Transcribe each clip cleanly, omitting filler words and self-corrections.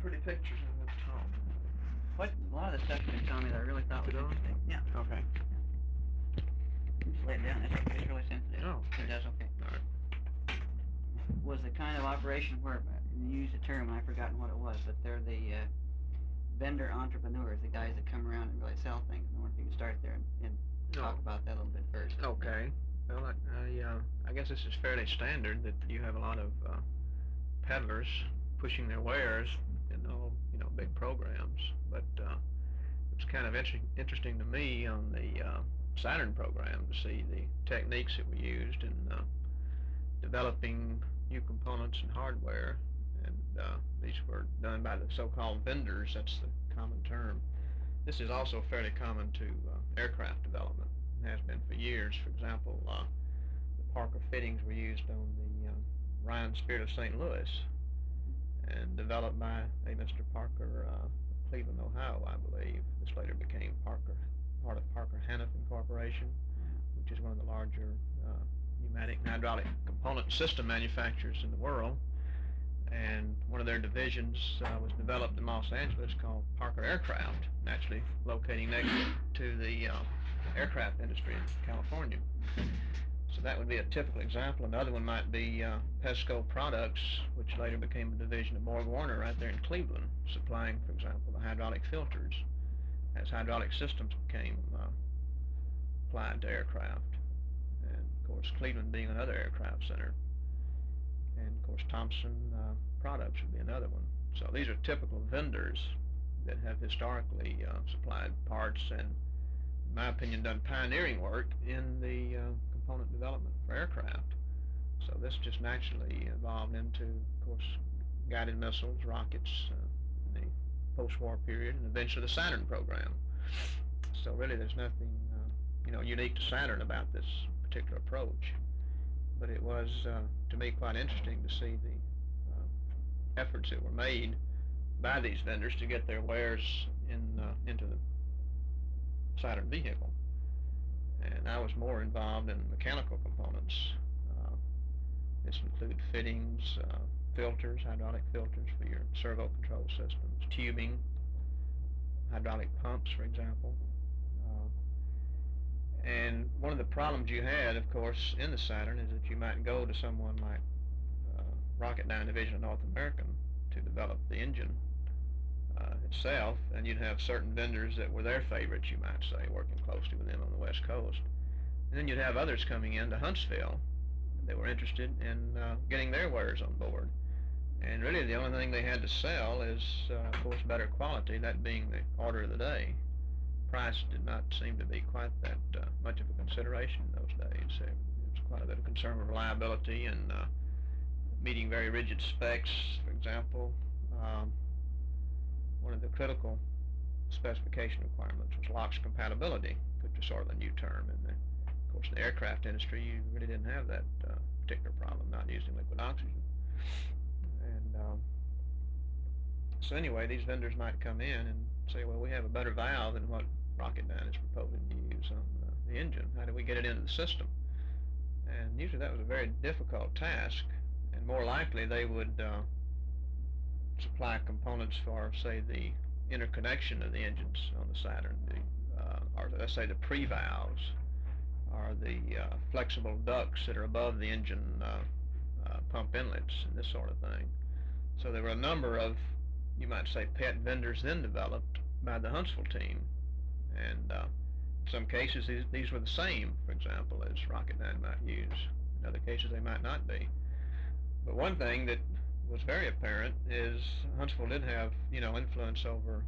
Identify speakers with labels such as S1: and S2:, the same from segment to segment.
S1: pretty pictures in this talk.
S2: What a lot of the stuff you've been telling me that I really thought was interesting. Yeah.
S1: Okay.
S2: Just lay it down. It's okay. It's really sensitive.
S1: Oh, okay.
S2: It does okay.
S1: All right.
S2: Was the kind of operation where, and you used a term, and I've forgotten what it was, but they're the vendor entrepreneurs, the guys that come around and really sell things. I wonder if you can start there and talk about that a little bit first.
S1: Okay. Well, I guess this is fairly standard that you have a lot of peddlers pushing their wares in all big programs. But it was kind of interesting to me on the Saturn program to see the techniques that were used in developing new components and hardware, and these were done by the so-called vendors. That's the common term. This is also fairly common to aircraft development. It has been for years. For example, the Parker fittings were used on the Ryan Spirit of St. Louis, and developed by a Mr. Parker of Cleveland, Ohio, I believe. This later became part of Parker-Hannifin Corporation, which is one of the larger pneumatic and hydraulic component system manufacturers in the world. And one of their divisions was developed in Los Angeles called Parker Aircraft, naturally locating next to the aircraft industry in California. So that would be a typical example. Another one might be Pesco Products, which later became a division of Borg Warner right there in Cleveland, supplying, for example, the hydraulic filters as hydraulic systems became applied to aircraft. And of course, Cleveland being another aircraft center. And of course, Thompson Products would be another one. So these are typical vendors that have historically supplied parts and, in my opinion, done pioneering work in the component development for aircraft. So this just naturally evolved into, of course, guided missiles, rockets in the post-war period, and eventually the Saturn program. So really, there's nothing unique to Saturn about this particular approach. But it was, to me, quite interesting to see the efforts that were made by these vendors to get their wares into the Saturn vehicle. And I was more involved in mechanical components. This included fittings, filters, hydraulic filters for your servo control systems, tubing, hydraulic pumps, for example. And one of the problems you had, of course, in the Saturn is that you might go to someone like Rocketdyne Division of North American to develop the engine itself, and you'd have certain vendors that were their favorites, you might say, working closely with them on the West Coast. And then you'd have others coming into Huntsville that were interested in getting their wares on board. And really the only thing they had to sell is, of course, better quality, that being the order of the day. Price did not seem to be quite that much of a consideration in those days. There was quite a bit of concern with reliability and meeting very rigid specs. For example, one of the critical specification requirements was LOX compatibility, which is sort of a new term. And of course, in the aircraft industry, you really didn't have that particular problem, not using liquid oxygen. And so anyway, these vendors might come in and say, well, we have a better valve than what Rocketdyne is proposing to use on the engine. How do we get it into the system? And usually that was a very difficult task, and more likely they would supply components for, say, the interconnection of the engines on the Saturn, or let's say the pre-valves, or the flexible ducts that are above the engine pump inlets, and this sort of thing. So there were a number of, you might say, pet vendors then developed by the Huntsville team. And in some cases, these were the same, for example, as Rocketdyne might use. In other cases, they might not be. But one thing that was very apparent is Huntsville did have, influence over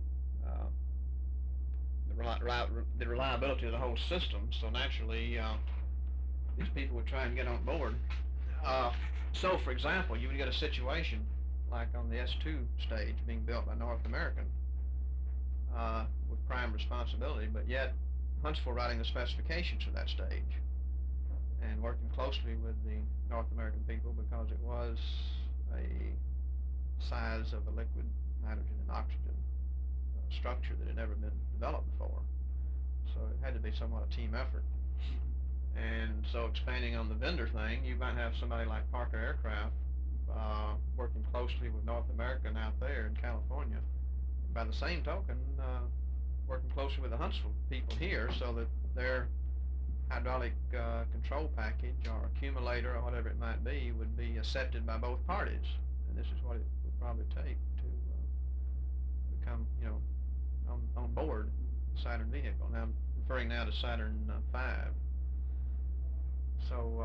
S1: the reliability of the whole system. So naturally, these people would try and get on board. So, for example, you would get a situation like on the S2 stage being built by North American with prime responsibility, but yet Huntsville writing the specifications for that stage and working closely with the North American people because it was a size of a liquid hydrogen and oxygen structure that had never been developed before. So it had to be somewhat a team effort. And so expanding on the vendor thing, you might have somebody like Parker Aircraft working closely closely with North American out there in California. By the same token, working closely with the Huntsville people here so that their hydraulic control package or accumulator or whatever it might be would be accepted by both parties. And this is what it would probably take to become, on board the Saturn vehicle. Now I'm referring now to Saturn V. So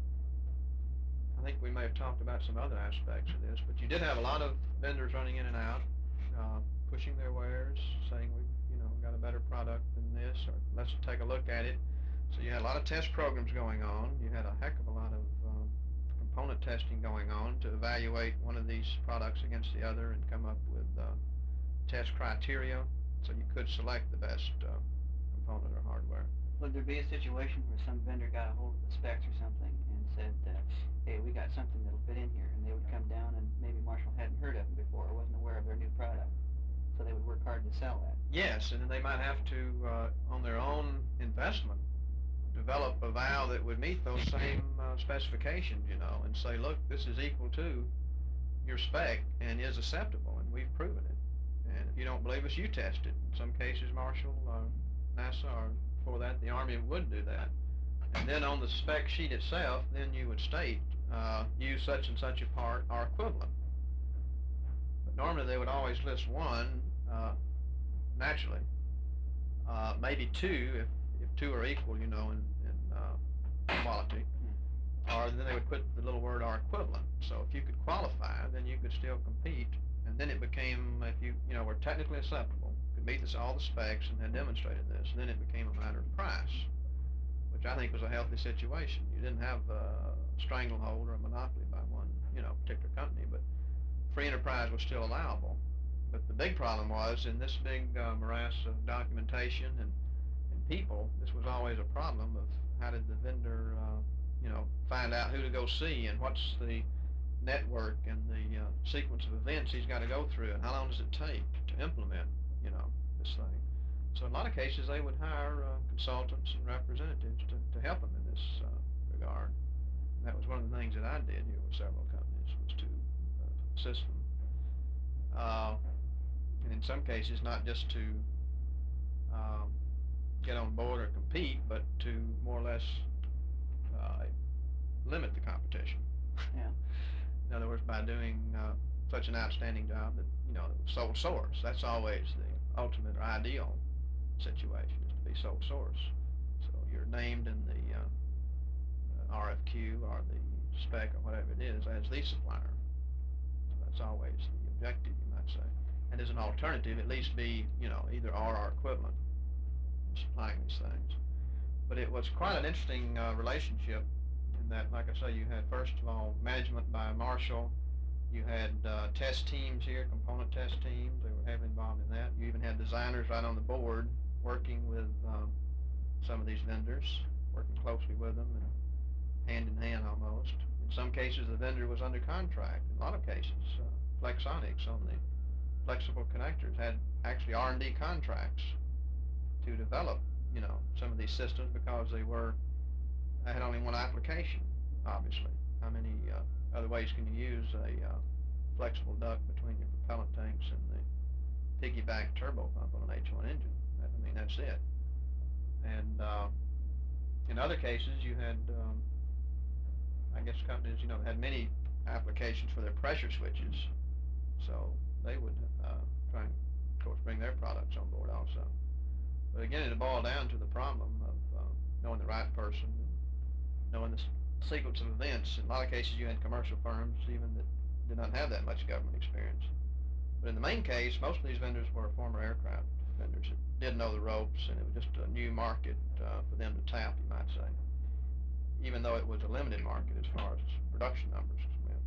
S1: I think we may have talked about some other aspects of this, but you did have a lot of vendors running in and out, pushing their wares, saying we've got a better product than this, or let's take a look at it. So you had a lot of test programs going on. You had a heck of a lot of component testing going on to evaluate one of these products against the other and come up with test criteria so you could select the best component or hardware.
S2: Would there be a situation where some vendor got a hold of the specs or something and said, hey, we got something that'll fit in here, and they would come down and maybe Marshall hadn't heard of them before or wasn't aware of their new product, so they would work hard to sell that?
S1: Yes, and then they might have to, on their own investment, develop a valve that would meet those same specifications, and say, look, this is equal to your spec and is acceptable, and we've proven it. And if you don't believe us, you test it. In some cases, Marshall, NASA, or before that, the Army would do that. And then on the spec sheet itself, then you would state, use such and such a part or equivalent. But normally they would always list one, naturally, maybe two, if two are equal, in quality. Or then they would put the little word or equivalent. So if you could qualify, then you could still compete. And then it became, if you were technically acceptable, could meet all the specs and had demonstrated this, and then it became a matter of price, which I think was a healthy situation. You didn't have a stranglehold or a monopoly by one, particular company, but free enterprise was still allowable. But the big problem was, in this big morass of documentation and people, this was always a problem of how did the vendor, find out who to go see and what's the network and the sequence of events he's got to go through, and how long does it take to implement, this thing. So in a lot of cases they would hire consultants and representatives to help them in this regard. And that was one of the things that I did here with several companies, was to assist them. And in some cases, not just to get on board or compete, but to more or less limit the competition.
S2: Yeah.
S1: In other words, by doing such an outstanding job that, that was sole source. That's always the ultimate or ideal situation, is to be sole source. So you're named in the RFQ or the spec or whatever it is as the supplier. So that's always the objective, you might say. And as an alternative, at least be, either or equivalent in supplying these things. But it was quite an interesting relationship in that, like I say, you had, first of all, management by Marshall. You had test teams here, component test teams. They were heavily involved in that. You even had designers right on the board working with some of these vendors, working closely with them and hand in hand almost. In some cases, the vendor was under contract. In a lot of cases, Flexonics on the flexible connectors had actually R&D contracts to develop, some of these systems, because they had only one application, obviously. How many other ways can you use a flexible duct between your propellant tanks and the piggyback turbo pump on an H1 engine? That's it. And in other cases, you had, I guess, companies, had many applications for their pressure switches, so they would try and, of course, bring their products on board also. But again, it boiled down to the problem of knowing the right person, and knowing the sequence of events. In a lot of cases, you had commercial firms even that did not have that much government experience. But in the main case, most of these vendors were former aircraft vendors that did know the ropes, and it was just a new market for them to tap, you might say, even though it was a limited market as far as production numbers went.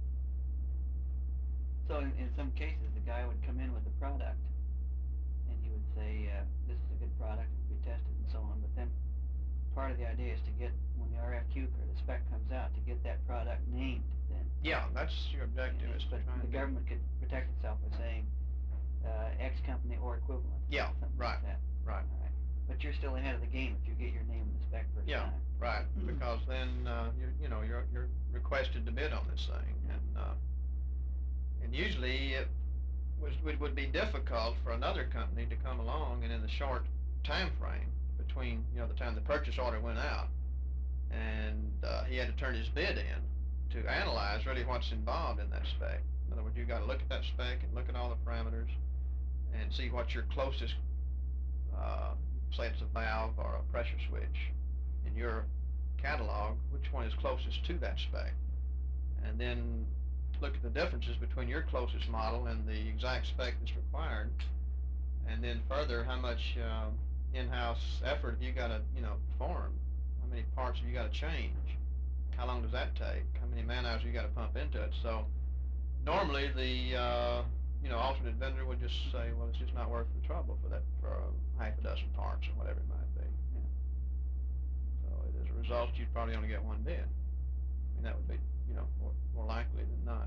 S2: So in some cases, the guy would come in with a product, and he would say, this is a good product, it would be tested and so on, but then part of the idea is to get, when the RFQ or the spec comes out, to get that product named then.
S1: Yeah, that's your objective.
S2: But the government could protect itself by saying X company or equivalent.
S1: Yeah, right,
S2: like that.
S1: Right.
S2: All right. But you're still ahead of the game if you get your name in the spec first time.
S1: Yeah, right, because then you're requested to bid on this thing, and And usually it would be difficult for another company to come along and in the short time frame between the time the purchase order went out and he had to turn his bid in to analyze really what's involved in that spec. In other words, you got to look at that spec and look at all the parameters and see what your closest, say it's a valve or a pressure switch in your catalog, which one is closest to that spec, and then look at the differences between your closest model and the exact spec that's required, and then further, how much in-house effort have you got to perform? How many parts have you got to change? How long does that take? How many man hours you got to pump into it? So normally the alternate vendor would just say, well, it's just not worth the trouble for half a dozen parts or whatever it might be.
S2: Yeah.
S1: So as a result, you'd probably only get one bid. I mean, that would be more likely than not.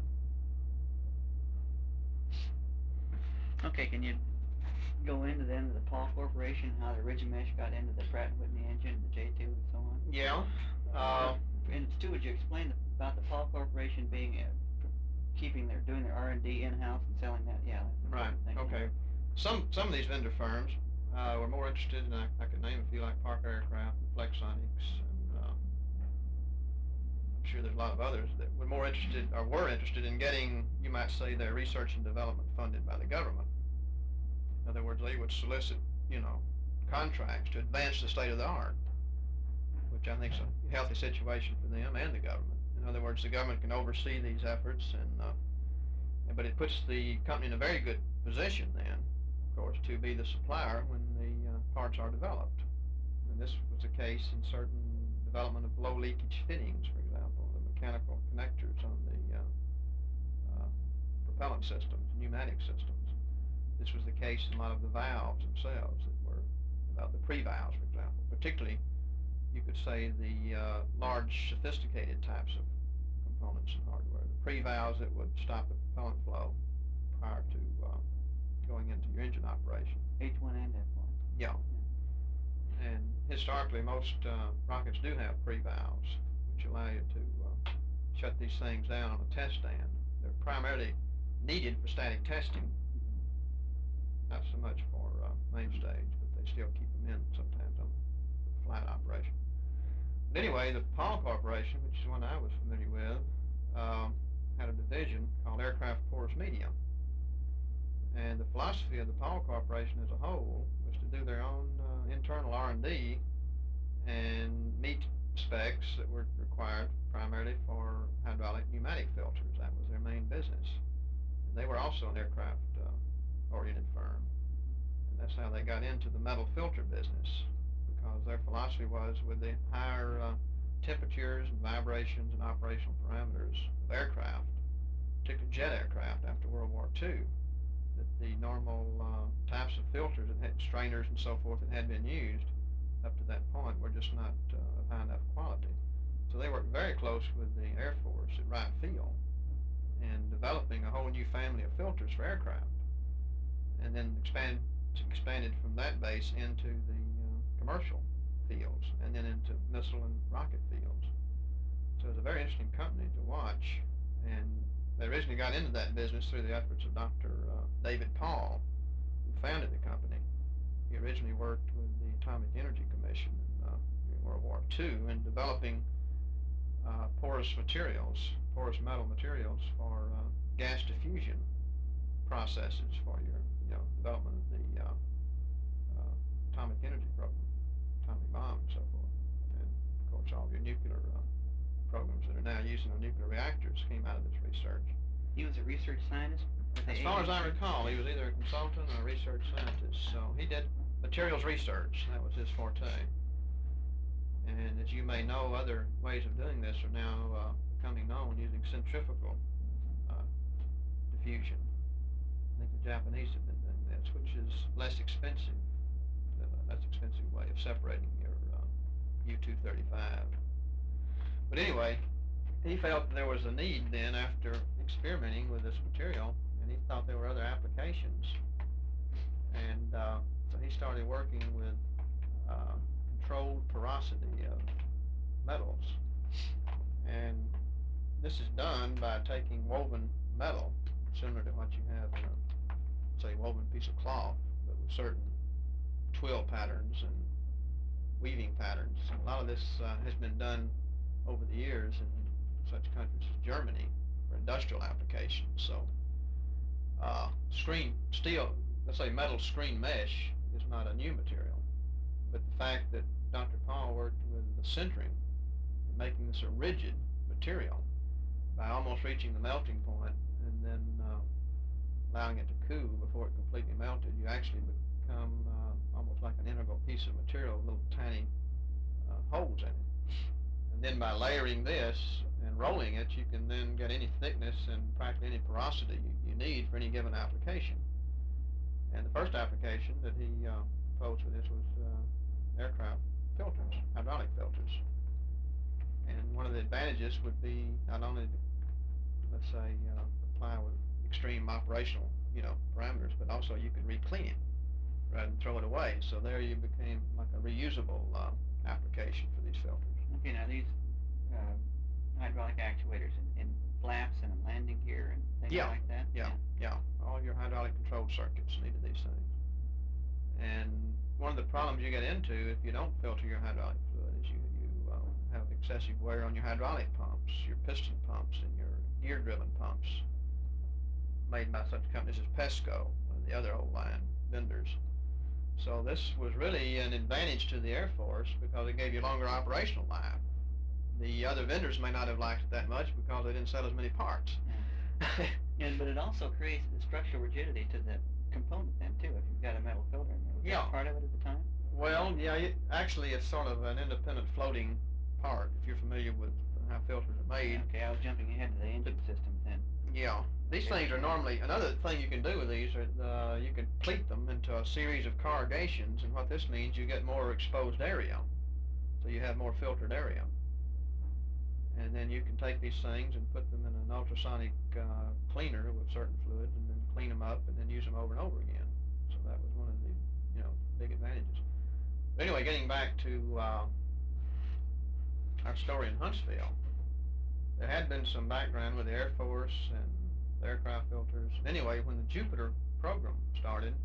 S2: Okay, can you go into then the Paul Corporation, how the Ridgemesh got into the Pratt & Whitney engine, the J2 and so on?
S1: Yeah.
S2: And Stu, would you explain about the Paul Corporation being doing their R&D in-house and selling that? Yeah, that's a
S1: right.
S2: thing.
S1: Okay. Some of these vendor firms were more interested in, I could name a few like Parker Aircraft, and Flexonics, and I'm sure there's a lot of others that were interested in getting, you might say, their research and development funded by the government. In other words, they would solicit, contracts to advance the state of the art, which I think is a healthy situation for them and the government. In other words, the government can oversee these efforts, but it puts the company in a very good position then, of course, to be the supplier when the parts are developed. And this was the case in certain development of low leakage fittings, for example, the mechanical connectors on the propellant systems, pneumatic systems. This was the case in a lot of the valves themselves that were the pre-valves, for example, particularly you could say the large sophisticated types of components and hardware. The pre-valves that would stop the propellant flow prior to going into your engine operation.
S2: H1 and F1.
S1: Yeah. And historically, most rockets do have pre-valves, which allow you to shut these things down on a test stand. They're primarily needed for static testing, not so much for main stage, but they still keep them in sometimes on the flight operation. But anyway, the Paul Corporation, which is one I was familiar with, had a division called Aircraft Porous Medium. And the philosophy of the Paul Corporation as a whole was to do their own internal R&D and meet specs that were required primarily for hydraulic pneumatic filters. That was their main business. And they were also an aircraft-oriented firm. And that's how they got into the metal filter business, because their philosophy was with the higher temperatures and vibrations and operational parameters of aircraft, particularly jet aircraft after World War II, that the normal types of filters that had strainers and so forth that had been used up to that point were just not of high enough quality. So they worked very close with the Air Force at Wright Field in developing a whole new family of filters for aircraft, and then expanded from that base into the commercial fields and then into missile and rocket fields. So it's a very interesting company to watch, and they originally got into that business through the efforts of Dr. David Paul, who founded the company. He originally worked with the Atomic Energy Commission during World War II in developing porous metal materials for gas diffusion processes for your development of the atomic energy program, atomic bomb and so forth. And of course all your nuclear programs that are now using our nuclear reactors came out of this research.
S2: He was a research scientist?
S1: As far as I recall, he was either a consultant or a research scientist. So he did materials research. That was his forte. And as you may know, other ways of doing this are now becoming known using centrifugal diffusion. I think the Japanese have been doing this, which is less expensive way of separating your U-235. But anyway, he felt there was a need then after experimenting with this material, and he thought there were other applications. And so he started working with controlled porosity of metals. And this is done by taking woven metal similar to what you have in a, say, woven piece of cloth, but with certain twill patterns and weaving patterns. A lot of this has been done over the years in such countries as Germany for industrial applications. So screen steel, let's say metal screen mesh, is not a new material, but the fact that Dr. Paul worked with the sintering and making this a rigid material by almost reaching the melting point and then allowing it to cool before it completely melted, you actually become almost like an integral piece of material with little tiny holes in it. And then by layering this and rolling it, you can then get any thickness and practically any porosity you need for any given application. And the first application that he proposed for this was aircraft filters, hydraulic filters. And one of the advantages would be not only to, let's say, apply with extreme operational, parameters, but also you could re-clean it rather than throw it away. So there you became like a reusable application for these filters.
S2: Okay, now these hydraulic actuators in flaps and in landing gear and things like that?
S1: Yeah. All your hydraulic control circuits needed these things. And one of the problems you get into if you don't filter your hydraulic fluid is you have excessive wear on your hydraulic pumps, your piston pumps, and your gear-driven pumps made by such companies as Pesco or the other old line vendors. So this was really an advantage to the Air Force because it gave you longer operational life. The other vendors may not have liked it that much because they didn't sell as many parts.
S2: But it also creates the structural rigidity to the component then too, if you've got a metal filter in there. Was that part of it at the time?
S1: Well, yeah, actually it's sort of an independent floating part, if you're familiar with how filters are made.
S2: Okay, I was jumping ahead to the engine systems then.
S1: Yeah. These things are normally, another thing you can do with these are you can pleat them into a series of corrugations, and what this means, you get more exposed area. So you have more filtered area. And then you can take these things and put them in an ultrasonic cleaner with certain fluids and then clean them up and then use them over and over again. So that was one of the, big advantages. But anyway, getting back to our story in Huntsville, there had been some background with the Air Force and the aircraft filters. Anyway, when the Jupiter program started,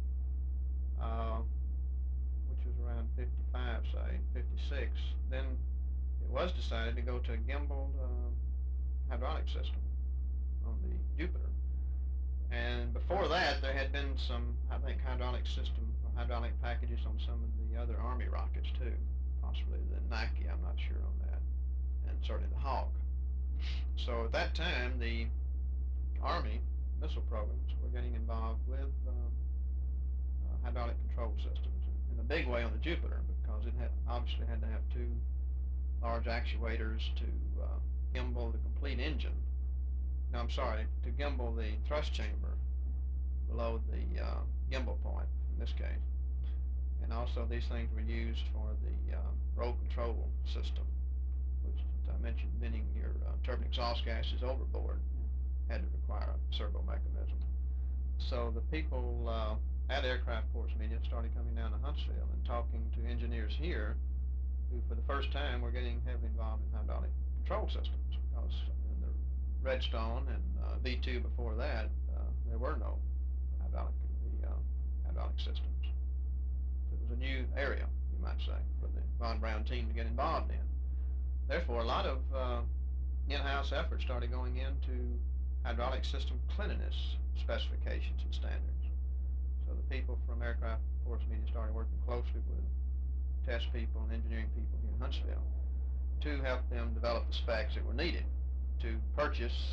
S1: which was around 55, say, 56, then it was decided to go to a gimbaled hydraulic system on the Jupiter. And before that, there had been some, I think, hydraulic packages on some of the other Army rockets too, possibly the Nike, I'm not sure on that, and certainly the Hawk. So at that time, the Army missile programs were getting involved with hydraulic control systems in a big way on the Jupiter because it obviously had to have two large actuators to gimbal the complete engine. No, I'm sorry, to gimbal the thrust chamber below the gimbal point in this case. And also these things were used for the roll control system, which, as I mentioned, bending your turbine exhaust gases overboard had to require a servo mechanism. So the people at Aircraft Force Media started coming down to Huntsville and talking to engineers here who for the first time were getting heavily involved in hydraulic control systems because in the Redstone and V2 before that, there were no hydraulic systems. So it was a new area, you might say, for the Von Braun team to get involved in. Therefore, a lot of in-house effort started going into hydraulic system cleanliness specifications and standards. So the people from Aircraft Force Media started working closely with test people and engineering people here in Huntsville to help them develop the specs that were needed to purchase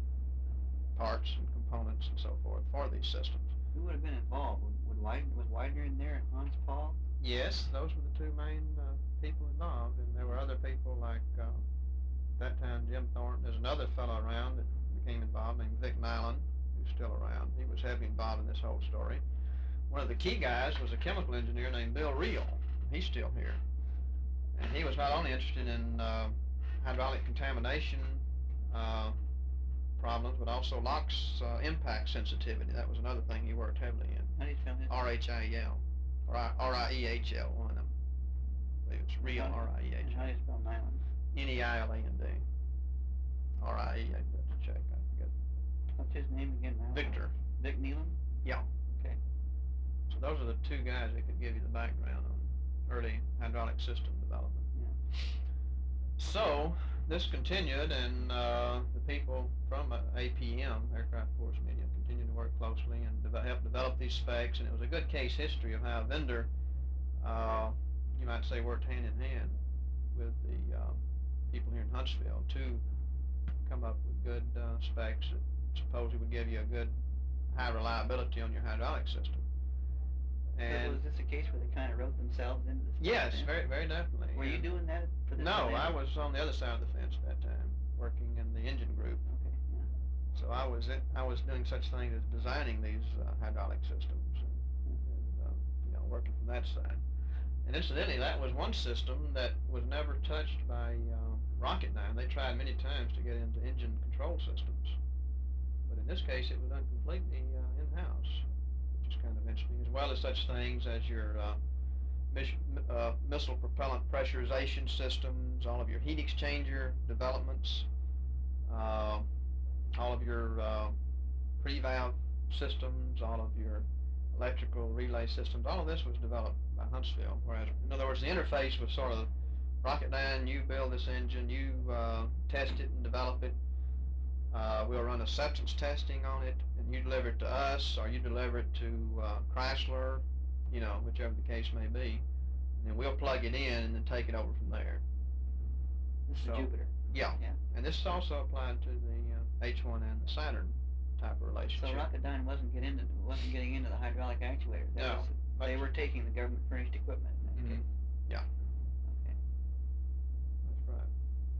S1: parts and components and so forth for these systems.
S2: Who would have been involved? Was Widener in there and Hans Paul?
S1: Yes, those were the two main people involved, and there were other people like, at that time, Jim Thornton. There's another fellow around that became involved named Vic Nyland, who's still around. He was heavily involved in this whole story. One of the key guys was a chemical engineer named Bill Reel. He's still here. And he was not only interested in hydraulic contamination problems, but also LOX impact sensitivity. That was another thing he worked heavily in.
S2: How do you spell his?
S1: R-H-I-E-L. Or R-I-E-H-L, one of them. I believe it's Reel, R-I-E-H-L.
S2: How do you spell Nyland?
S1: N-E-I-L-A-N-D. R-I-E, I have to check, I forget.
S2: What's his his name again now?
S1: Victor.
S2: Vic Nealon?
S1: Yeah.
S2: Okay.
S1: So those are the two guys that could give you the background on early hydraulic system development.
S2: Yeah.
S1: So this continued, and the people from APM, Aircraft Force Media, continued to work closely and help develop these specs. And it was a good case history of how a vendor, you might say, worked hand in hand with the people here in Huntsville to come up with good specs that supposedly would give you a good high reliability on your hydraulic system.
S2: And was this a case where they kind of wrote themselves into the spec?
S1: Yes, very, very definitely.
S2: Were you doing that for this?
S1: No, I was on the other side of the fence at that time, working in the engine group.
S2: Okay. Yeah.
S1: So I was doing such things as designing these hydraulic systems, and working from that side. And incidentally, that was one system that was never touched by Rocketdyne. They tried many times to get into engine control systems, but in this case, it was done completely in-house, which is kind of interesting, as well as such things as your missile propellant pressurization systems, all of your heat exchanger developments, all of your pre-valve systems, all of your electrical relay systems. All of this was developed by Huntsville, whereas, in other words, the interface was sort of Rocketdyne. You build this engine, you test it and develop it. We'll run acceptance testing on it, and you deliver it to us, or you deliver it to Chrysler, whichever the case may be, and then we'll plug it in and then take it over from there.
S2: This is Jupiter.
S1: Yeah. And this is also applied to the H1 and the Saturn type of relationship.
S2: So Rocketdyne wasn't getting into the hydraulic actuators.
S1: No.
S2: They were taking the government furnished equipment in that case.
S1: Yeah.
S2: Okay.
S1: That's right.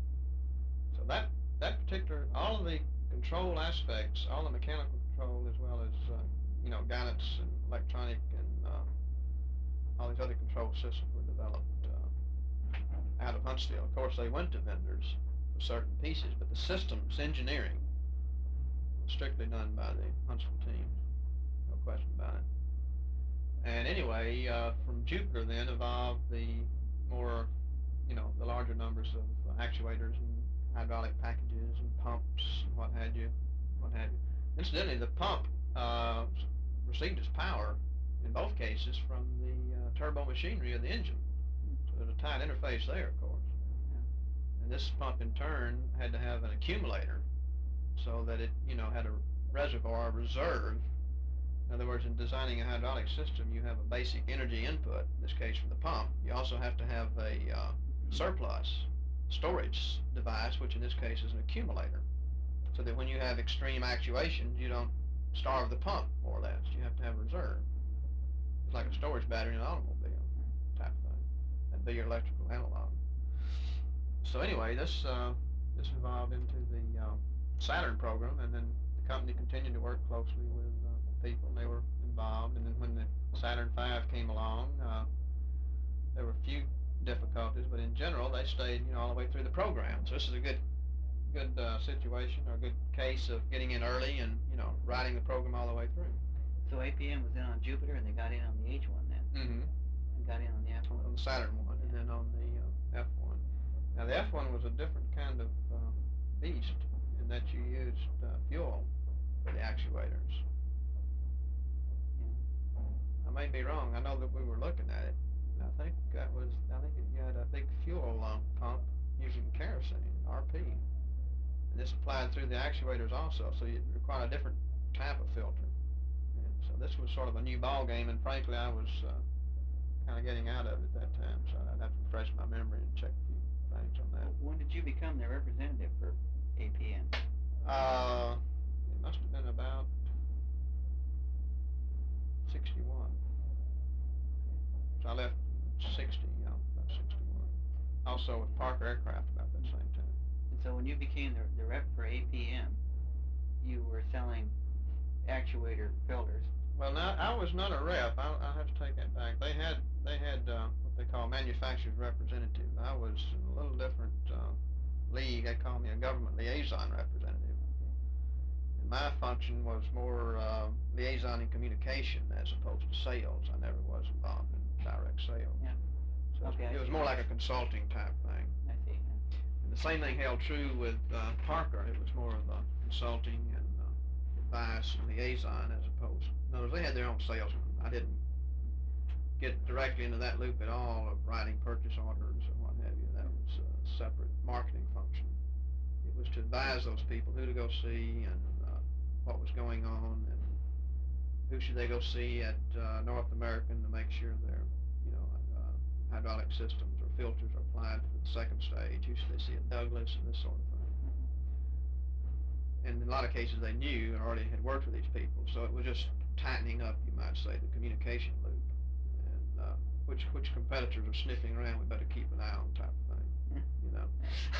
S1: So that particular, all of the control aspects, all the mechanical control, as well as guidance and electronic and all these other control systems were developed out of Huntsville. Of course, they went to vendors for certain pieces, but the systems engineering was strictly done by the Huntsville team. No question about it. And anyway, from Jupiter then evolved the more, the larger numbers of actuators and hydraulic packages and pumps and what have you. Incidentally, the pump received its power in both cases from the turbo machinery of the engine. So there's a tight interface there, of course.
S2: Yeah.
S1: And this pump in turn had to have an accumulator so that it, had a reservoir reserve. In other words, in designing a hydraulic system, you have a basic energy input, in this case for the pump. You also have to have a surplus storage device, which in this case is an accumulator, so that when you have extreme actuation, you don't starve the pump, more or less. You have to have a reserve. It's like a storage battery in an automobile type of thing. That'd be your electrical analog. So anyway, this evolved into the Saturn program, and then the company continued to work closely with people, and they were involved. And then when the Saturn V came along, there were a few difficulties, but in general, they stayed, all the way through the program. So this is a good situation, or a good case of getting in early and, riding the program all the way through.
S2: So APM was in on Jupiter, and they got in on the H1 then.
S1: Mm-hmm.
S2: And got in on the F1.
S1: On the Saturn one, and then on the F1. Now the F1 was a different kind of beast in that you used fuel for the actuators.
S2: Yeah.
S1: I may be wrong. I know that we were looking at it. I think you had a big fuel pump using kerosene, RP. And this applied through the actuators also, so you require a different type of filter. And so this was sort of a new ball game, and frankly, I was kind of getting out of it at that time, so I'd have to refresh my memory and check a few things on that.
S2: When did you become their representative for APM?
S1: It must have been about 61. So I left 60, about 61. Also with Parker Aircraft about that same time.
S2: And so when you became the rep for APM, you were selling actuator filters.
S1: Well, now I was not a rep. I'll have to take that back. They had what they call manufacturer's representative. I was in a little different league. They called me a government liaison representative. And my function was more liaison and communication as opposed to sales. I never was involved in direct sales.
S2: Yeah.
S1: So
S2: okay,
S1: it was more like a consulting type thing.
S2: I see. Yeah.
S1: And the same thing held true with Parker. It was more of a consulting and advice nice liaison as opposed. In other words, they had their own salesman. I didn't get directly into that loop at all of writing purchase orders or what have you. That was a separate marketing function. It was to advise those people who to go see and what was going on and who should they go see at North American to make sure their hydraulic systems or filters are applied for the second stage. Who should they see at Douglas and this sort of thing. And in a lot of cases they knew and already had worked with these people, so it was just tightening up, you might say, the communication loop. And which competitors are sniffing around, we better keep an eye on type of thing, you know.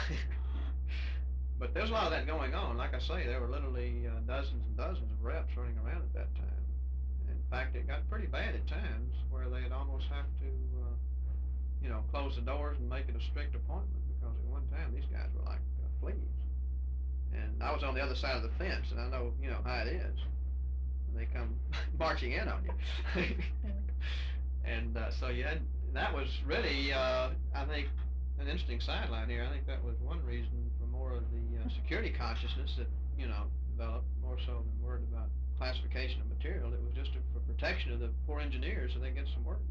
S1: But there's a lot of that going on. Like I say, there were literally dozens and dozens of reps running around at that time. In fact, it got pretty bad at times where they'd almost have to, close the doors and make it a strict appointment because at one time these guys were like fleas. And I was on the other side of the fence, and I know, how it is when they come marching in on you. And so you had, that was really, I think, an interesting sideline here. I think that was one reason for more of the security consciousness that, developed more so than worried about classification of material. It was just for protection of the poor engineers so they get some work done.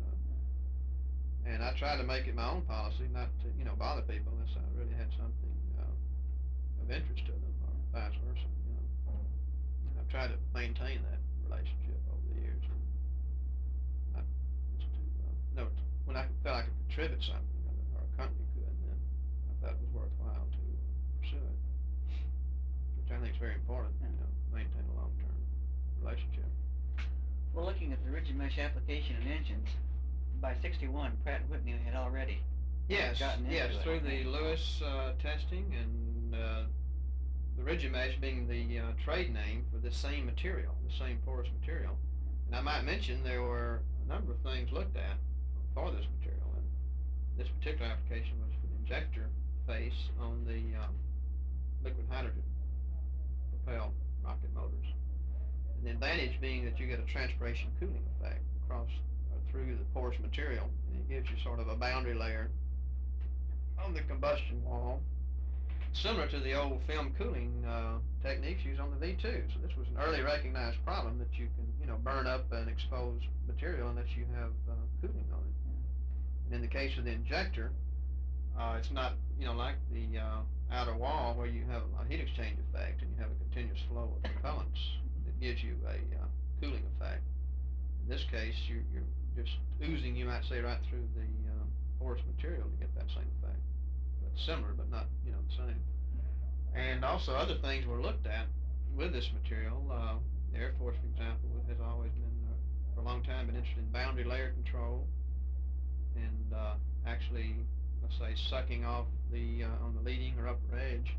S1: And I tried to make it my own policy not to, bother people unless I really had something of interest to them or vice versa, And I've tried to maintain that relationship over the years. And not just to, when I felt I could contribute something or a company could, then I felt it was worthwhile to pursue it, which I think is very important, maintain a long-term relationship.
S2: Well, looking at the rigid mesh application and engines, by 61, Pratt & Whitney had already gotten into it.
S1: Through the Lewis testing and the rigid mesh being the trade name for the same material, the same porous material. And I might mention there were a number of things looked at for this material, and this particular application was for the injector face on the liquid hydrogen propelled rocket motors. And the advantage being that you get a transpiration cooling effect across through the porous material, and it gives you sort of a boundary layer on the combustion wall, similar to the old film cooling techniques used on the V2. So this was an early recognized problem that you can, burn up an exposed material unless you have cooling on it. And in the case of the injector, it's not, like the outer wall where you have a heat exchange effect and you have a continuous flow of propellants that gives you a cooling effect. In this case, you're just oozing, you might say, right through the porous material to get that same effect. But similar, but not, the same. And also other things were looked at with this material. The Air Force, for example, has always been, for a long time, been interested in boundary layer control and actually, let's say, sucking off the on the leading or upper edge.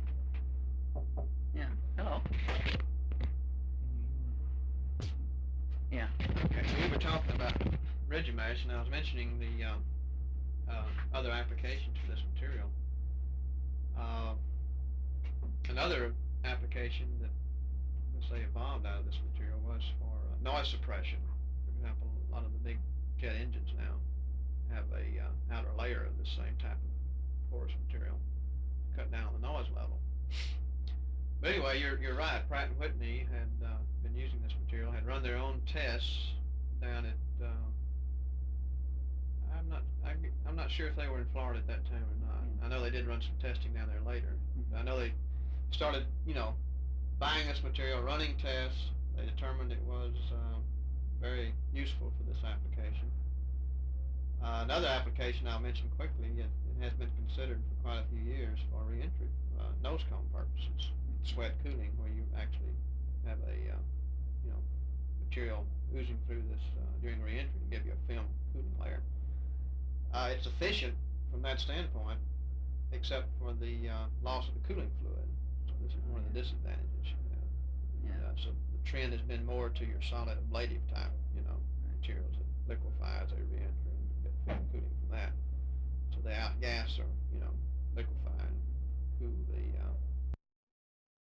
S2: Yeah. Hello. Yeah.
S1: Okay, so we were talking about rigid mesh, and I was mentioning the other applications for this material. Another application that, let's say, evolved out of this material was for noise suppression. For example, a lot of the big jet engines now have a outer layer of the same type of porous material to cut down on the noise level. But anyway, you're right. Pratt & Whitney had been using this material, had run their own tests down at, I'm not sure if they were in Florida at that time or not. I know they did run some testing down there later. I know they started, buying this material, running tests. They determined it was very useful for this application. Another application I'll mention quickly, it has been considered for quite a few years for reentry nose cone purposes. Sweat cooling, where you actually have a material oozing through this during reentry to give you a film cooling layer. It's efficient from that standpoint, except for the loss of the cooling fluid. So this is one of the disadvantages. So the trend has been more to your solid ablative type, materials that liquefy as they reenter and get film cooling from that. So the outgas or liquefy and cool the